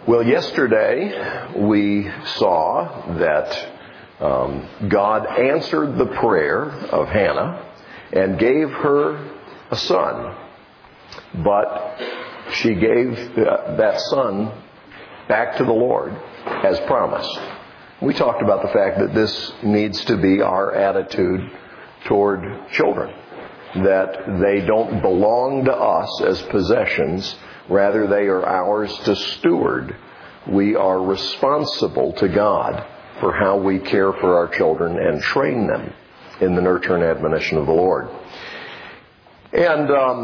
Well, yesterday we saw that God answered the prayer of Hannah and gave her a son. But she gave that son back to the Lord as promised. We talked about the fact that this needs to be our attitude toward children. That they don't belong to us as possessions. Rather, they are ours to steward. We are responsible to God for how we care for our children and train them in the nurture and admonition of the Lord. And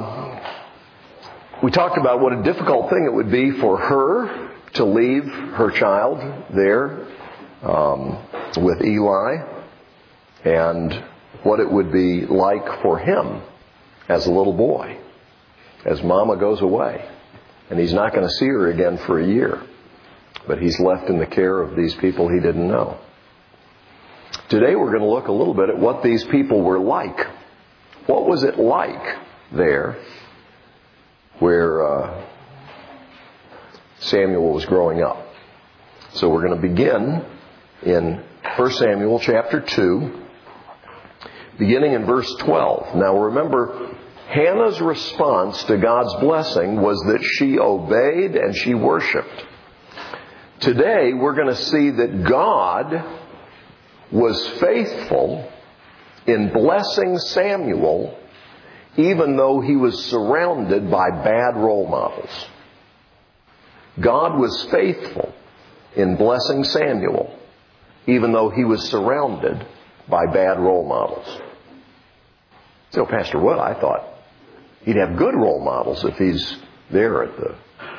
we talked about what a difficult thing it would be for her to leave her child there with Eli, and what it would be like for him as a little boy, as Mama goes away. And he's not going to see her again for a year. But he's left in the care of these people he didn't know. Today we're going to look a little bit at what these people were like. What was it like there where Samuel was growing up? So we're going to begin in 1 Samuel chapter 2, beginning in verse 12. Now remember, Hannah's response to God's blessing was that she obeyed and she worshiped. Today, we're going to see that God was faithful in blessing Samuel, even though he was surrounded by bad role models. God was faithful in blessing Samuel, even though he was surrounded by bad role models. So, Pastor Wood, I thought he'd have good role models if he's there at the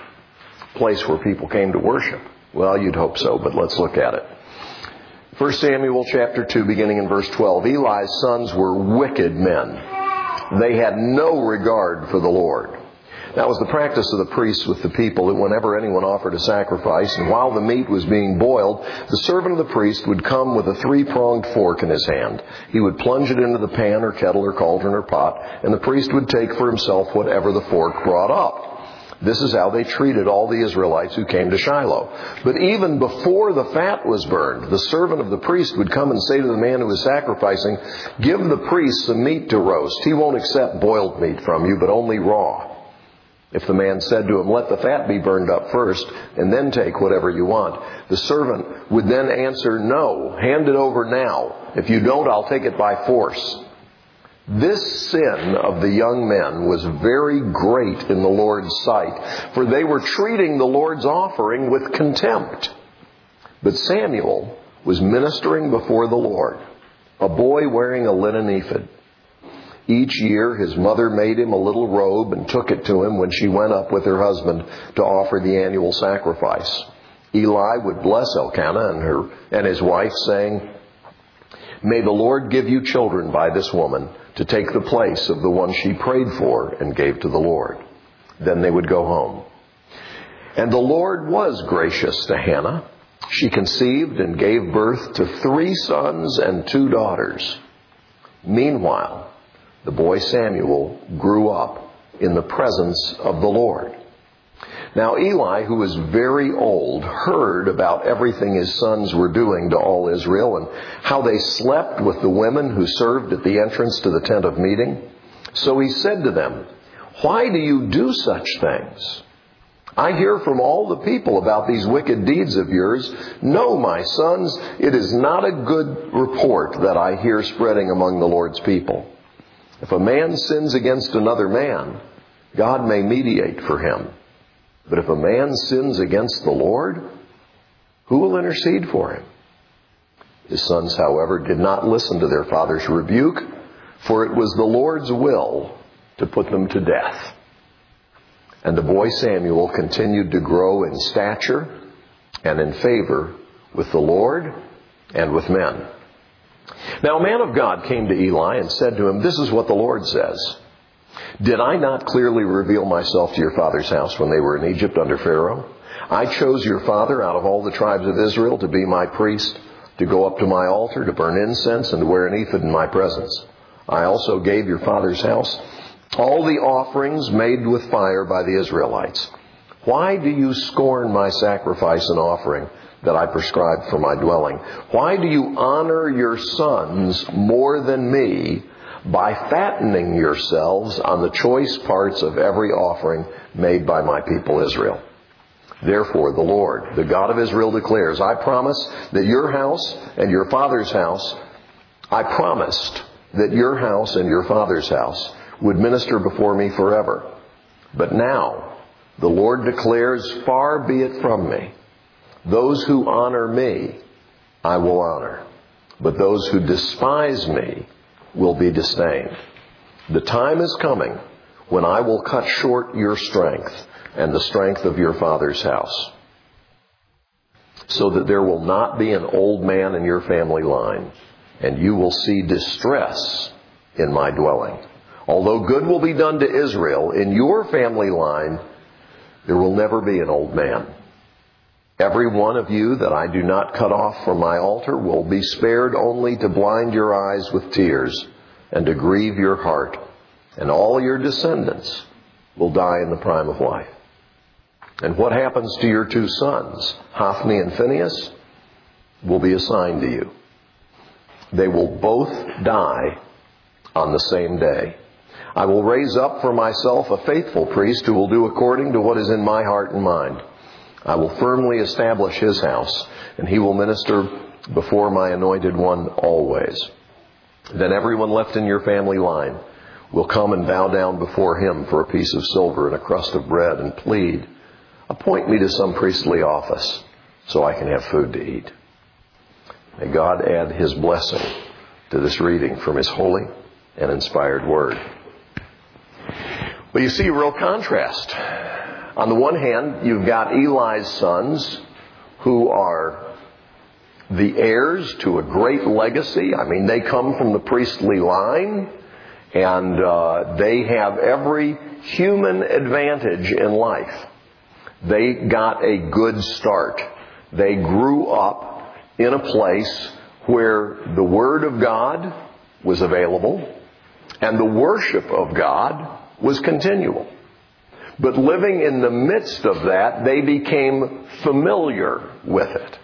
place where people came to worship. Well, you'd hope so, but let's look at it. 1 Samuel chapter 2, beginning in verse 12. Eli's sons were wicked men. They had no regard for the Lord. That was the practice of the priests with the people, that whenever anyone offered a sacrifice, and while the meat was being boiled, the servant of the priest would come with a three-pronged fork in his hand. He would plunge it into the pan or kettle or cauldron or pot, and the priest would take for himself whatever the fork brought up. This is how they treated all the Israelites who came to Shiloh. But even before the fat was burned, the servant of the priest would come and say to the man who was sacrificing, "Give the priest some meat to roast. He won't accept boiled meat from you, but only raw." If the man said to him, "Let the fat be burned up first, and then take whatever you want," the servant would then answer, "No, hand it over now. If you don't, I'll take it by force." This sin of the young men was very great in the Lord's sight, for they were treating the Lord's offering with contempt. But Samuel was ministering before the Lord, a boy wearing a linen ephod. Each year his mother made him a little robe and took it to him when she went up with her husband to offer the annual sacrifice. Eli would bless Elkanah and his wife, saying, "May the Lord give you children by this woman to take the place of the one she prayed for and gave to the Lord." Then they would go home. And the Lord was gracious to Hannah. She conceived and gave birth to 3 sons and 2 daughters. Meanwhile, the boy Samuel grew up in the presence of the Lord. Now Eli, who was very old, heard about everything his sons were doing to all Israel and how they slept with the women who served at the entrance to the tent of meeting. So he said to them, "Why do you do such things? I hear from all the people about these wicked deeds of yours. No, my sons, it is not a good report that I hear spreading among the Lord's people. If a man sins against another man, God may mediate for him. But if a man sins against the Lord, who will intercede for him?" His sons, however, did not listen to their father's rebuke, for it was the Lord's will to put them to death. And the boy Samuel continued to grow in stature and in favor with the Lord and with men. Now a man of God came to Eli and said to him, "This is what the Lord says. Did I not clearly reveal myself to your father's house when they were in Egypt under Pharaoh? I chose your father out of all the tribes of Israel to be my priest, to go up to my altar, to burn incense, and to wear an ephod in my presence. I also gave your father's house all the offerings made with fire by the Israelites. Why do you scorn my sacrifice and offering that I prescribed for my dwelling? Why do you honor your sons more than me by fattening yourselves on the choice parts of every offering made by my people Israel? Therefore, the Lord, the God of Israel, declares, I promised that your house and your father's house would minister before me forever. But now, the Lord declares, far be it from me. Those who honor me, I will honor. But those who despise me will be disdained. The time is coming when I will cut short your strength and the strength of your father's house, so that there will not be an old man in your family line, and you will see distress in my dwelling. Although good will be done to Israel, in your family line there will never be an old man. Every one of you that I do not cut off from my altar will be spared only to blind your eyes with tears and to grieve your heart, and all your descendants will die in the prime of life. And what happens to your two sons, Hophni and Phinehas, will be assigned to you. They will both die on the same day. I will raise up for myself a faithful priest who will do according to what is in my heart and mind. I will firmly establish his house, and he will minister before my anointed one always. Then everyone left in your family line will come and bow down before him for a piece of silver and a crust of bread and plead, appoint me to some priestly office so I can have food to eat. May God add his blessing to this reading from his holy and inspired word. Well, you see a real contrast. On the one hand, you've got Eli's sons who are the heirs to a great legacy. I mean, they come from the priestly line, and they have every human advantage in life. They got a good start. They grew up in a place where the Word of God was available and the worship of God was continual. But living in the midst of that, they became familiar with it.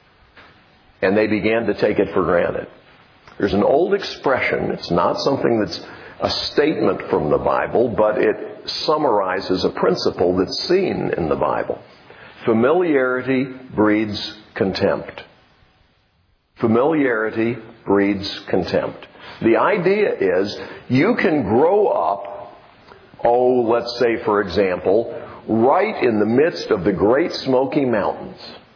And they began to take it for granted. There's an old expression. It's not something that's a statement from the Bible, but it summarizes a principle that's seen in the Bible. Familiarity breeds contempt. Familiarity breeds contempt. The idea is you can grow up, let's say, for example, right in the midst of the Great Smoky Mountains.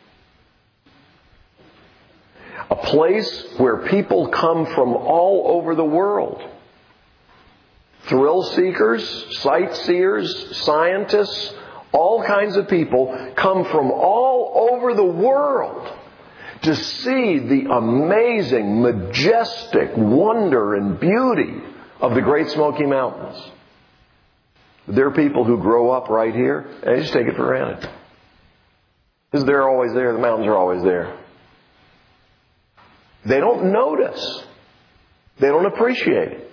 A place where people come from all over the world. Thrill seekers, sightseers, scientists, all kinds of people come from all over the world to see the amazing, majestic wonder and beauty of the Great Smoky Mountains. There are people who grow up right here and they just take it for granted. Because they're always there, the mountains are always there. They don't notice. They don't appreciate it.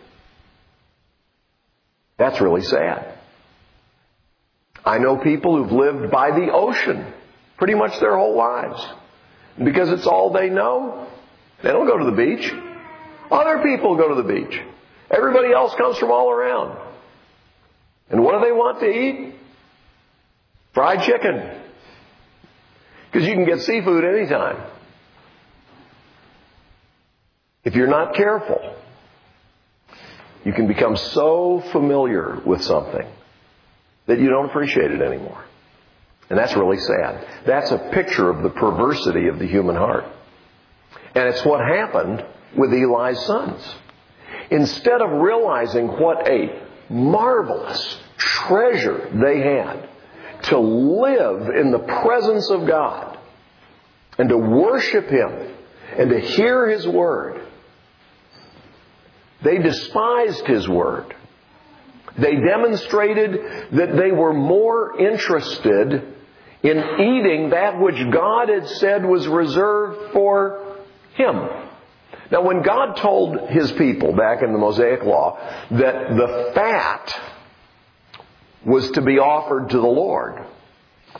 That's really sad. I know people who've lived by the ocean pretty much their whole lives. Because it's all they know, they don't go to the beach. Other people go to the beach. Everybody else comes from all around. And what do they want to eat? Fried chicken. Because you can get seafood anytime. If you're not careful, you can become so familiar with something that you don't appreciate it anymore. And that's really sad. That's a picture of the perversity of the human heart. And it's what happened with Eli's sons. Instead of realizing what a marvelous treasure they had to live in the presence of God and to worship Him and to hear His Word, they despised His Word. They demonstrated that they were more interested in eating that which God had said was reserved for Him. Now, when God told His people back in the Mosaic Law that the fat was to be offered to the Lord,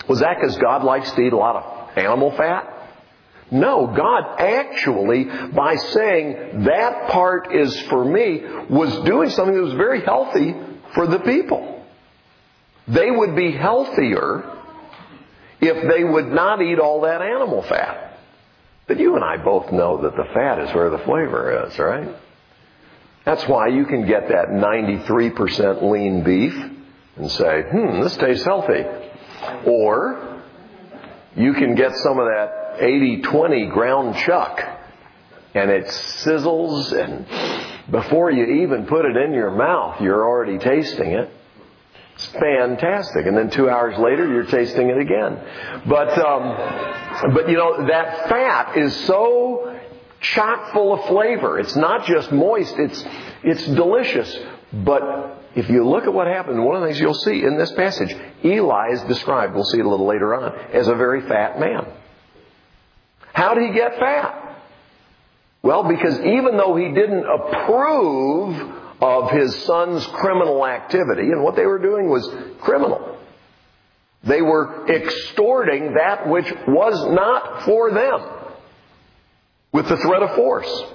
Was that because God likes to eat a lot of animal fat? No, God actually, by saying that part is for me, was doing something that was very healthy for the people. They would be healthier if they would not eat all that animal fat. But you and I both know that the fat is where the flavor is, right? That's why you can get that 93% lean beef and say, this tastes healthy. Or you can get some of that 80-20 ground chuck, and it sizzles, and before you even put it in your mouth, you're already tasting it. It's fantastic. And then 2 hours later, you're tasting it again. But you know, that fat is so chock full of flavor. It's not just moist, it's delicious. But if you look at what happened, one of the things you'll see in this passage, Eli is described, we'll see it a little later on, as a very fat man. How did he get fat? Well, because even though he didn't approve of his son's criminal activity, and what they were doing was criminal, they were extorting that which was not for them with the threat of force.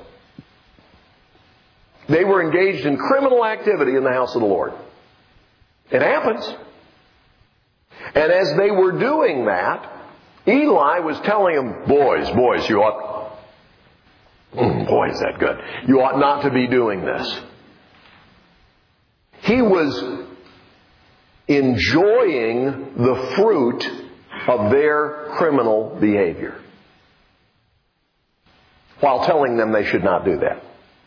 They were engaged in criminal activity in the house of the Lord. It happens. And as they were doing that, Eli was telling them, boys, you ought... boy, is that good. You ought not to be doing this. He was enjoying the fruit of their criminal behavior while telling them they should not do that.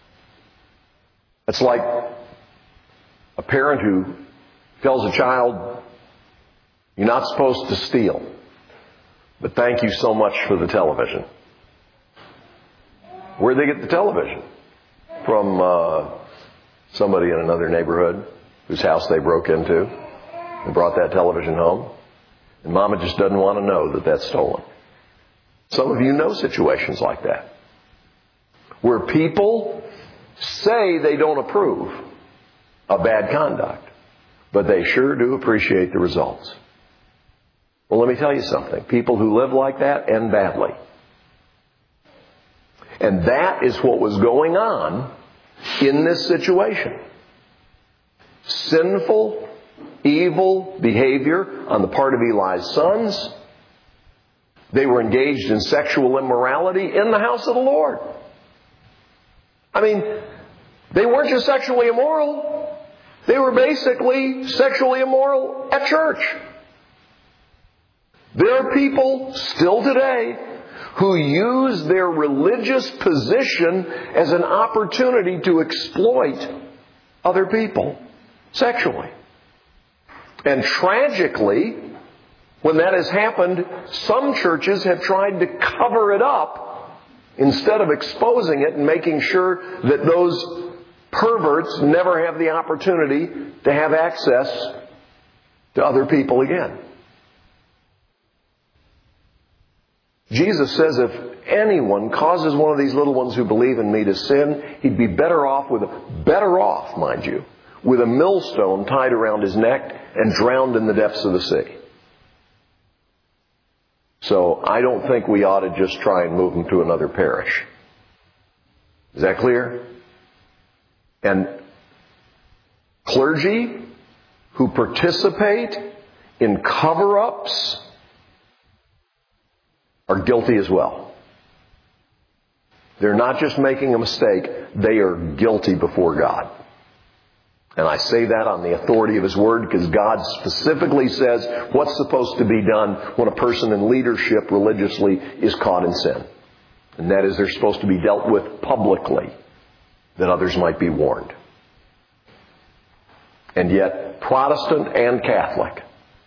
It's like a parent who tells a child, you're not supposed to steal, but thank you so much for the television. Where'd they get the television? From somebody in another neighborhood whose house they broke into and brought that television home. And Mama just doesn't want to know that that's stolen. Some of you know situations like that, where people say they don't approve of bad conduct, but they sure do appreciate the results. Well, let me tell you something. People who live like that end badly. And that is what was going on in this situation. Sinful, evil behavior on the part of Eli's sons. They were engaged in sexual immorality in the house of the Lord. I mean, they weren't just sexually immoral. They were basically sexually immoral at church. There are people still today who use their religious position as an opportunity to exploit other people sexually. And tragically, when that has happened, some churches have tried to cover it up instead of exposing it and making sure that those perverts never have the opportunity to have access to other people again. Jesus says if anyone causes one of these little ones who believe in me to sin, he'd be better off, mind you, with a millstone tied around his neck and drowned in the depths of the sea. So I don't think we ought to just try and move them to another parish. Is that clear? And clergy who participate in cover-ups are guilty as well. They're not just making a mistake, they are guilty before God. And I say that on the authority of His Word because God specifically says what's supposed to be done when a person in leadership religiously is caught in sin. And that is they're supposed to be dealt with publicly, that others might be warned. And yet, Protestant and Catholic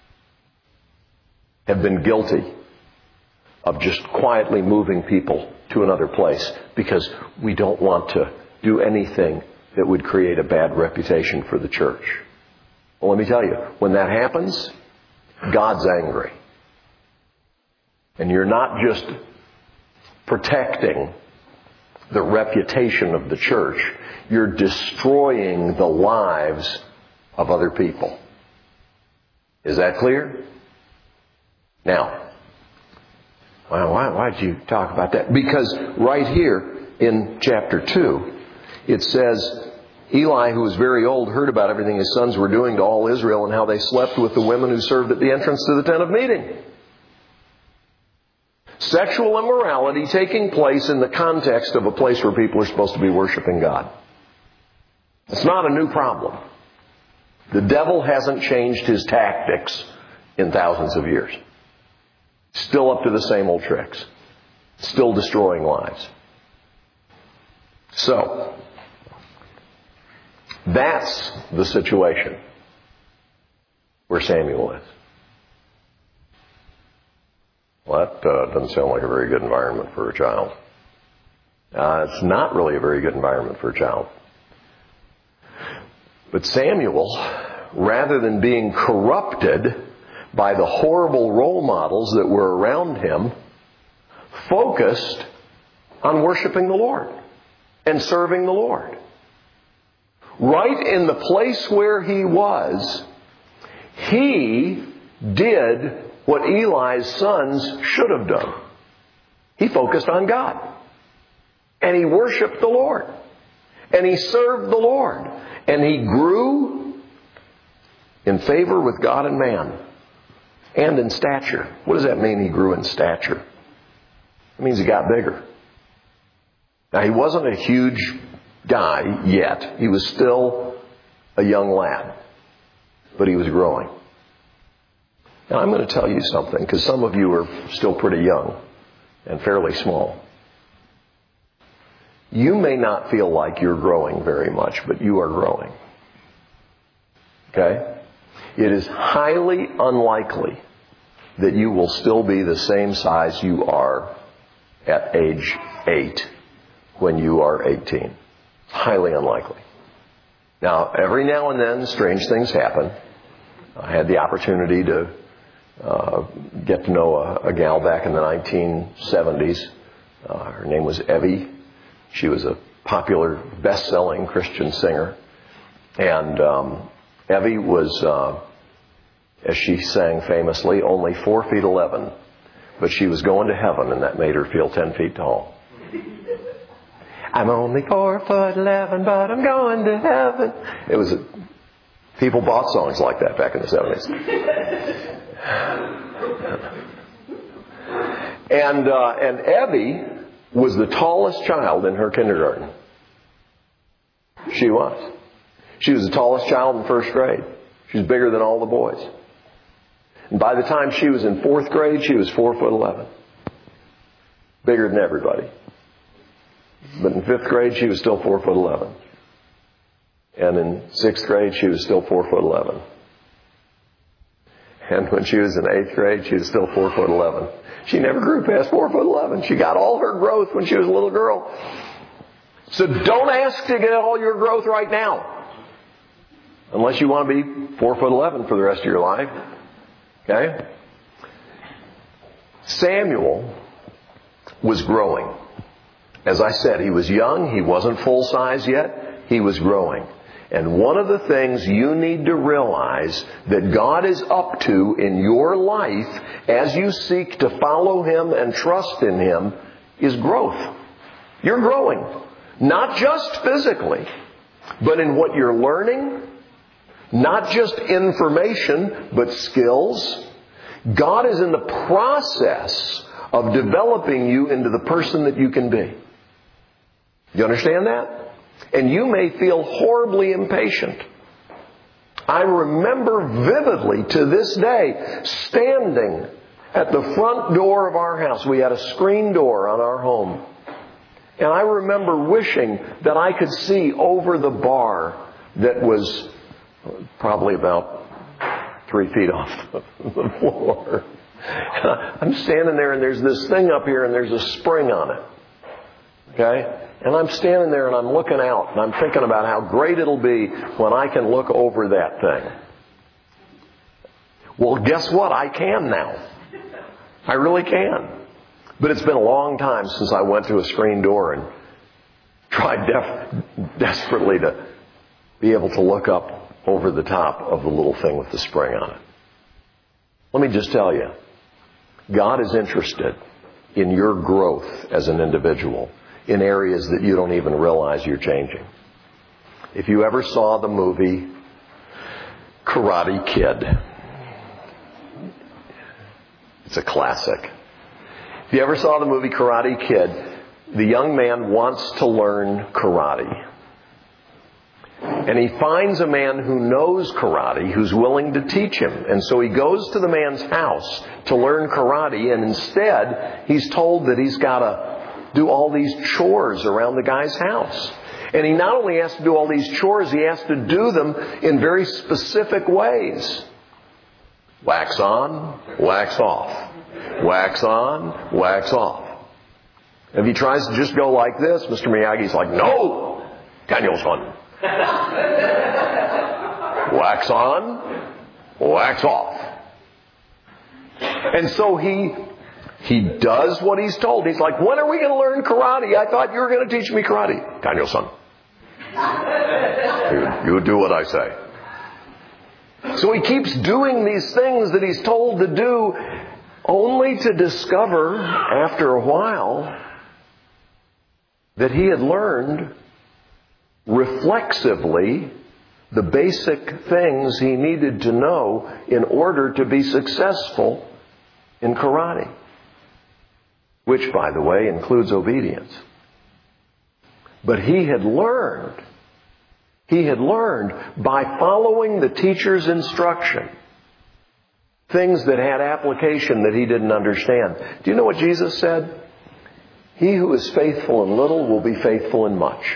have been guilty of just quietly moving people to another place because we don't want to do anything that would create a bad reputation for the church. Well, let me tell you, when that happens, God's angry. And you're not just protecting the reputation of the church, you're destroying the lives of other people. Is that clear? Now, why'd you talk about that? Because right here in chapter 2, it says, Eli, who was very old, heard about everything his sons were doing to all Israel and how they slept with the women who served at the entrance to the tent of meeting. Sexual immorality taking place in the context of a place where people are supposed to be worshiping God. It's not a new problem. The devil hasn't changed his tactics in thousands of years. Still up to the same old tricks. Still destroying lives. So, that's the situation where Samuel is. Well, that doesn't sound like a very good environment for a child. It's not really a very good environment for a child. But Samuel, rather than being corrupted by the horrible role models that were around him, focused on worshiping the Lord and serving the Lord. Right in the place where he was, he did what Eli's sons should have done. He focused on God. And he worshiped the Lord. And he served the Lord. And he grew in favor with God and man. And in stature. What does that mean, he grew in stature? It means he got bigger. Now, he wasn't a huge guy yet. He was still a young lad. But he was growing. Now, I'm going to tell you something, because some of you are still pretty young and fairly small. You may not feel like you're growing very much, but you are growing. Okay? It is highly unlikely that you will still be the same size you are at age 8 when you are 18. Highly unlikely. Now, every now and then, strange things happen. I had the opportunity to get to know a gal back in the 1970s. Her name was Evie. She was a popular, best-selling Christian singer. And Evie was, as she sang famously, only 4 feet 11. But she was going to heaven, and that made her feel 10 feet tall. I'm only 4 foot 11, but I'm going to heaven. It was people bought songs like that back in the 70s. And Evie was the tallest child in her kindergarten. She was. She was the tallest child in first grade. She was bigger than all the boys. And by the time she was in 4th grade, she was 4 foot 11. Bigger than everybody. But in 5th grade, she was still 4 foot 11. And in 6th grade, she was still 4 foot 11. And when she was in 8th grade, she was still 4 foot 11. She never grew past 4 foot 11. She got all her growth when she was a little girl. So don't ask to get all your growth right now. Unless you want to be 4 foot 11 for the rest of your life. Okay? Samuel was growing. As I said, he was young. He wasn't full size yet. He was growing. And one of the things you need to realize that God is up to in your life as you seek to follow Him and trust in Him is growth. You're growing. Not just physically, but in what you're learning. Not just information, but skills. God is in the process of developing you into the person that you can be. You understand that? And you may feel horribly impatient. I remember vividly to this day standing at the front door of our house. We had a screen door on our home. And I remember wishing that I could see over the bar that was probably about 3 feet off the floor. I'm standing there and there's this thing up here and there's a spring on it. Okay? And I'm standing there and I'm looking out and I'm thinking about how great it'll be when I can look over that thing. Well, guess what? I can now. I really can. But it's been a long time since I went to a screen door and tried desperately to be able to look up over the top of the little thing with the spring on it. Let me just tell you, God is interested in your growth as an individual in areas that you don't even realize you're changing. If you ever saw the movie Karate Kid, it's a classic. If you ever saw the movie Karate Kid, the young man wants to learn karate. And he finds a man who knows karate, who's willing to teach him. And so he goes to the man's house to learn karate, and instead he's told that he's got to do all these chores around the guy's house. And he not only has to do all these chores, he has to do them in very specific ways. Wax on, wax off. Wax on, wax off. If he tries to just go like this, Mr. Miyagi's like, no! Daniel-san. Wax on, wax off. And so he does what he's told. He's like, when are we going to learn karate? I thought you were going to teach me karate. Daniel-san. You do what I say. So he keeps doing these things that he's told to do, only to discover after a while that he had learned reflexively the basic things he needed to know in order to be successful in karate. Which, by the way, includes obedience. But he had learned by following the teacher's instruction things that had application that he didn't understand. Do you know what Jesus said? He who is faithful in little will be faithful in much.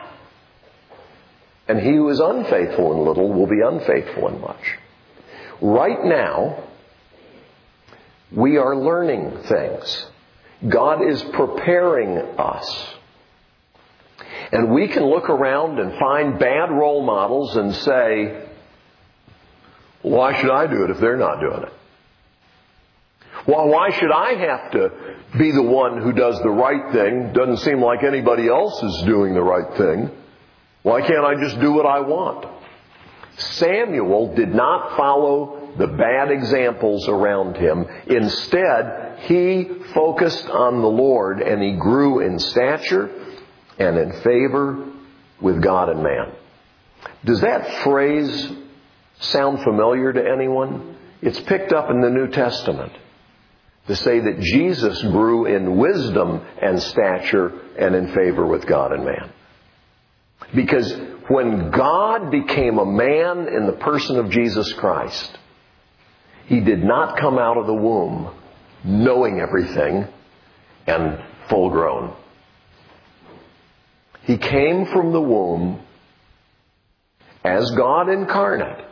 And he who is unfaithful in little will be unfaithful in much. Right now, we are learning things. God is preparing us. And we can look around and find bad role models and say, why should I do it if they're not doing it? Well, why should I have to be the one who does the right thing? Doesn't seem like anybody else is doing the right thing. Why can't I just do what I want? Samuel did not follow the bad examples around him. Instead, he focused on the Lord, and he grew in stature and in favor with God and man. Does that phrase sound familiar to anyone? It's picked up in the New Testament to say that Jesus grew in wisdom and stature and in favor with God and man. Because when God became a man in the person of Jesus Christ, He did not come out of the womb knowing everything and full grown. He came from the womb as God incarnate,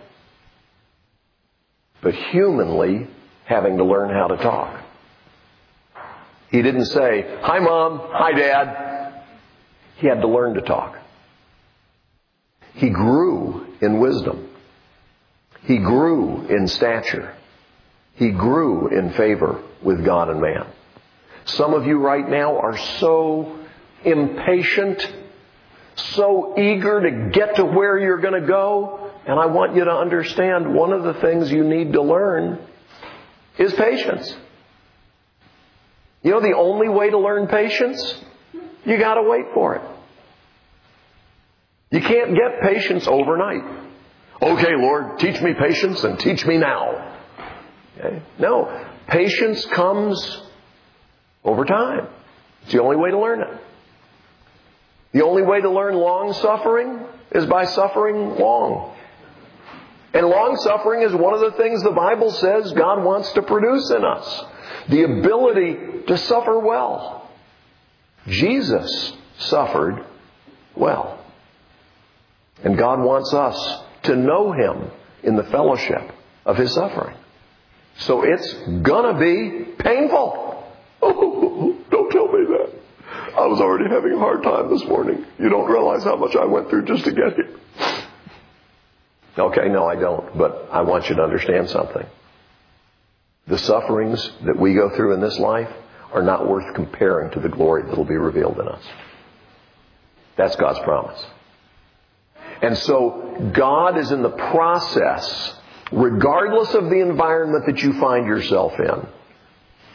but humanly having to learn how to talk. He didn't say, "Hi Mom, hi Dad." He had to learn to talk. He grew in wisdom. He grew in stature. He grew in favor with God and man. Some of you right now are so impatient, so eager to get to where you're going to go. And I want you to understand one of the things you need to learn is patience. You know the only way to learn patience? You got to wait for it. You can't get patience overnight. Okay, Lord, teach me patience and teach me now. Okay? No, patience comes over time. It's the only way to learn it. The only way to learn long-suffering is by suffering long. And long-suffering is one of the things the Bible says God wants to produce in us. The ability to suffer well. Jesus suffered well. And God wants us to know Him in the fellowship of His suffering. So it's gonna be painful. Oh, don't tell me that. I was already having a hard time this morning. You don't realize how much I went through just to get here. Okay, no, I don't. But I want you to understand something. The sufferings that we go through in this life are not worth comparing to the glory that will be revealed in us. That's God's promise. And so God is in the process, regardless of the environment that you find yourself in,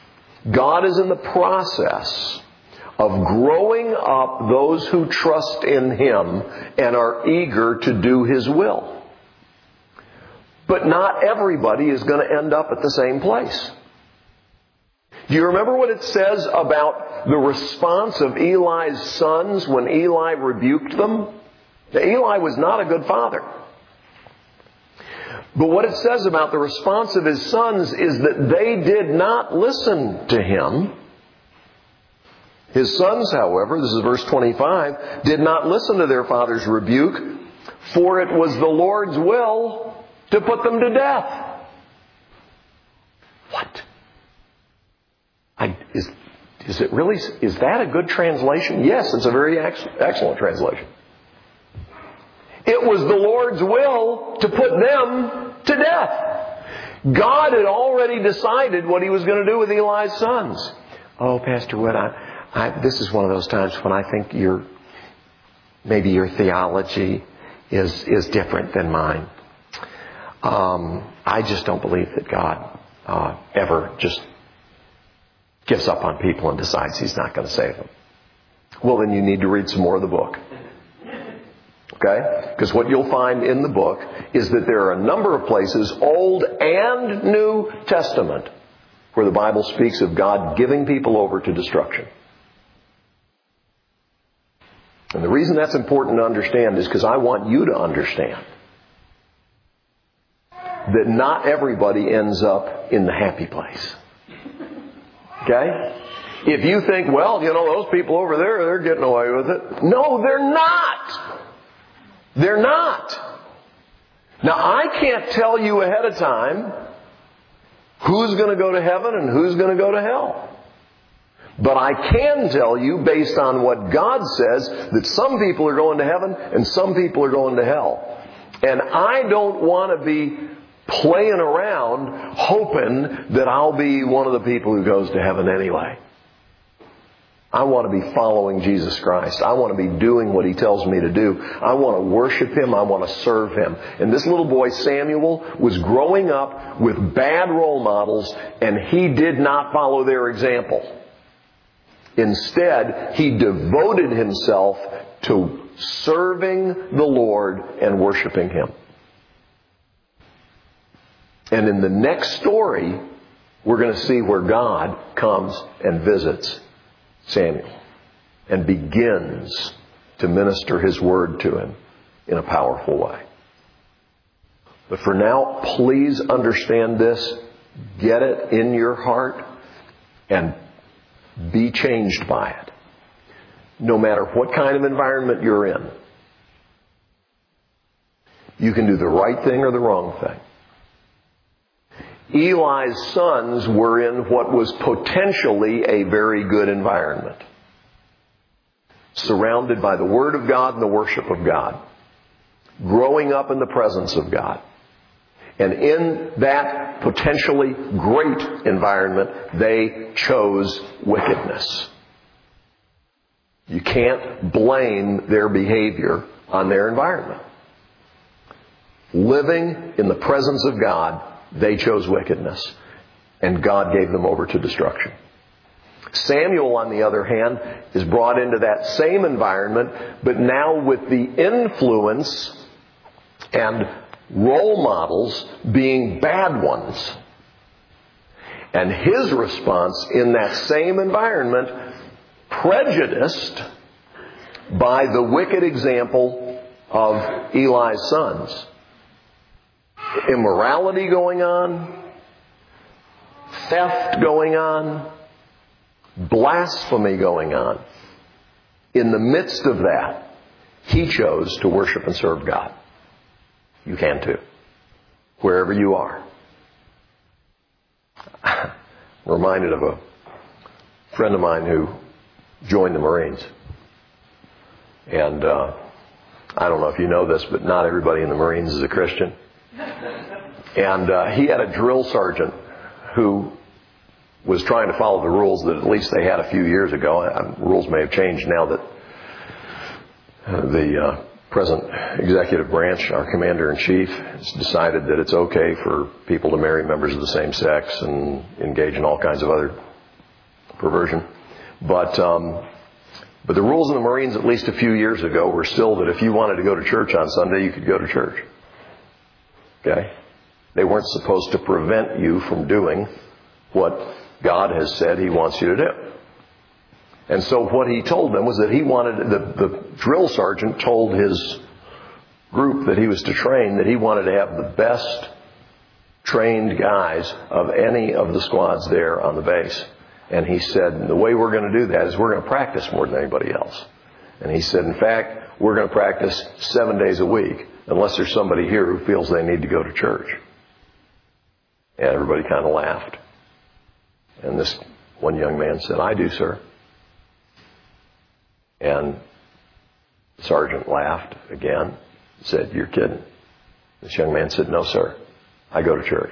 God is in the process of growing up those who trust in Him and are eager to do His will. But not everybody is going to end up at the same place. Do you remember what it says about the response of Eli's sons when Eli rebuked them? Now, Eli was not a good father. But what it says about the response of his sons is that they did not listen to him. His sons, however, this is verse 25, did not listen to their father's rebuke, for it was the Lord's will to put them to death. What? Is it really? Is that a good translation? Yes, it's a very excellent translation. It was the Lord's will to put them to death. God had already decided what He was going to do with Eli's sons. Oh, Pastor Wood, this is one of those times when I think maybe your theology is different than mine. I just don't believe that God ever just gives up on people and decides He's not going to save them. Well, then you need to read some more of the book. Okay? Because what you'll find in the book is that there are a number of places, Old and New Testament, where the Bible speaks of God giving people over to destruction. And the reason that's important to understand is because I want you to understand that not everybody ends up in the happy place. Okay? If you think, well, those people over there, they're getting away with it. No, they're not. They're not. Now, I can't tell you ahead of time who's going to go to heaven and who's going to go to hell. But I can tell you, based on what God says, that some people are going to heaven and some people are going to hell. And I don't want to be playing around hoping that I'll be one of the people who goes to heaven anyway. I want to be following Jesus Christ. I want to be doing what He tells me to do. I want to worship Him. I want to serve Him. And this little boy, Samuel, was growing up with bad role models, and he did not follow their example. Instead, he devoted himself to serving the Lord and worshiping Him. And in the next story, we're going to see where God comes and visits Samuel and begins to minister His word to him in a powerful way. But for now, please understand this, get it in your heart, and be changed by it. No matter what kind of environment you're in, you can do the right thing or the wrong thing. Eli's sons were in what was potentially a very good environment, surrounded by the Word of God and the worship of God, growing up in the presence of God. And in that potentially great environment, they chose wickedness. You can't blame their behavior on their environment. Living in the presence of God, they chose wickedness, and God gave them over to destruction. Samuel, on the other hand, is brought into that same environment, but now with the influence and role models being bad ones. And his response in that same environment, prejudiced by the wicked example of Eli's sons. Immorality going on, theft going on, blasphemy going on. In the midst of that, he chose to worship and serve God. You can too, wherever you are. I'm reminded of a friend of mine who joined the Marines. And I don't know if you know this, but not everybody in the Marines is a Christian. And he had a drill sergeant who was trying to follow the rules that at least they had a few years ago. Rules may have changed now that the present executive branch, our commander-in-chief, has decided that it's okay for people to marry members of the same sex and engage in all kinds of other perversion. But the rules in the Marines, at least a few years ago, were still that if you wanted to go to church on Sunday, you could go to church. Okay? They weren't supposed to prevent you from doing what God has said He wants you to do. And so what he told them was that he wanted, the drill sergeant told his group that he was to train that he wanted to have the best trained guys of any of the squads there on the base. And he said, the way we're going to do that is we're going to practice more than anybody else. And he said, in fact, we're going to practice 7 days a week unless there's somebody here who feels they need to go to church. And everybody kind of laughed. And this one young man said, I do, sir. And the sergeant laughed again and said, you're kidding. This young man said, no, sir. I go to church.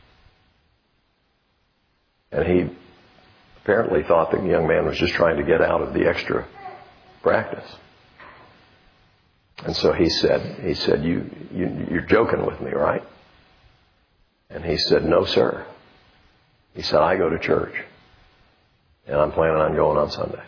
And he apparently thought the young man was just trying to get out of the extra practice. And so he said, you're joking with me, right? And he said, no, sir. He said, I go to church. And I'm planning on going on Sunday.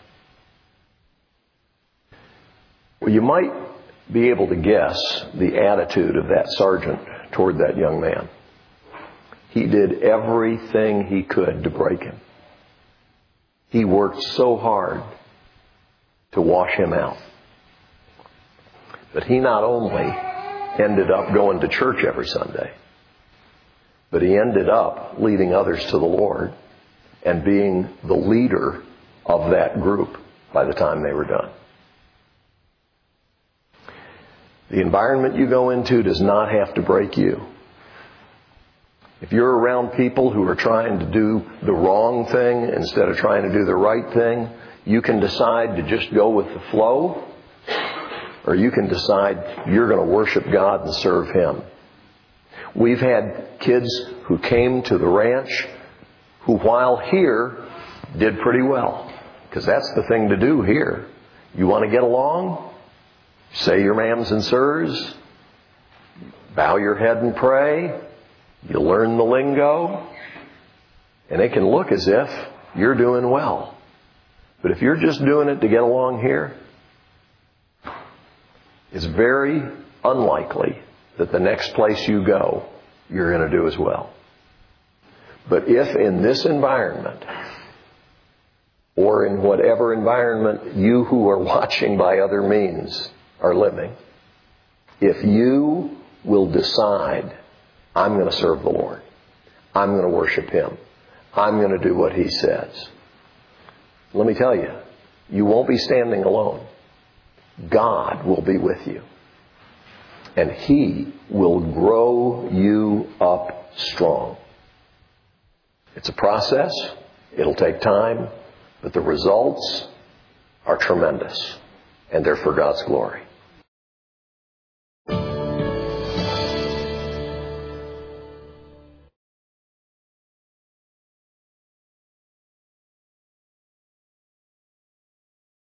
Well, you might be able to guess the attitude of that sergeant toward that young man. He did everything he could to break him. He worked so hard to wash him out. But he not only ended up going to church every Sunday, but he ended up leading others to the Lord and being the leader of that group by the time they were done. The environment you go into does not have to break you. If you're around people who are trying to do the wrong thing instead of trying to do the right thing, you can decide to just go with the flow, or you can decide you're going to worship God and serve Him. We've had kids who came to the ranch who, while here, did pretty well. Because that's the thing to do here. You want to get along? Say your ma'ams and sirs. Bow your head and pray. You learn the lingo. And it can look as if you're doing well. But if you're just doing it to get along here, it's very unlikely that the next place you go, you're going to do as well. But if in this environment, or in whatever environment you who are watching by other means are living, if you will decide, I'm going to serve the Lord, I'm going to worship Him, I'm going to do what He says, let me tell you, you won't be standing alone. God will be with you. And He will grow you up strong. It's a process. It'll take time. But the results are tremendous. And they're for God's glory.